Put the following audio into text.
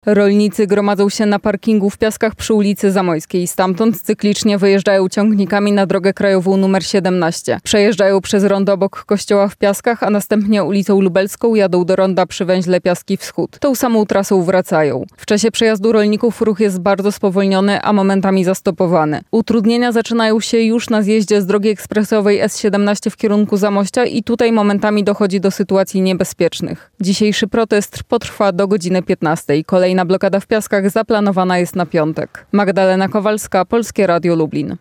Rolnicy gromadzą się na parkingu w Piaskach przy ulicy Zamojskiej. Stamtąd cyklicznie wyjeżdżają ciągnikami na drogę krajową nr 17. Przejeżdżają przez rondo obok kościoła w Piaskach, a następnie ulicą Lubelską jadą do ronda przy węźle Piaski Wschód. Tą samą trasą wracają. W czasie przejazdu rolników ruch jest bardzo spowolniony, a momentami zastopowany. Utrudnienia zaczynają się już na zjeździe z drogi ekspresowej S17 w kierunku Zamościa i tutaj momentami dochodzi do sytuacji niebezpiecznych. Dzisiejszy protest potrwa do godziny 15. Kolejna blokada w Piaskach zaplanowana jest na piątek. Magdalena Kowalska, Polskie Radio Lublin.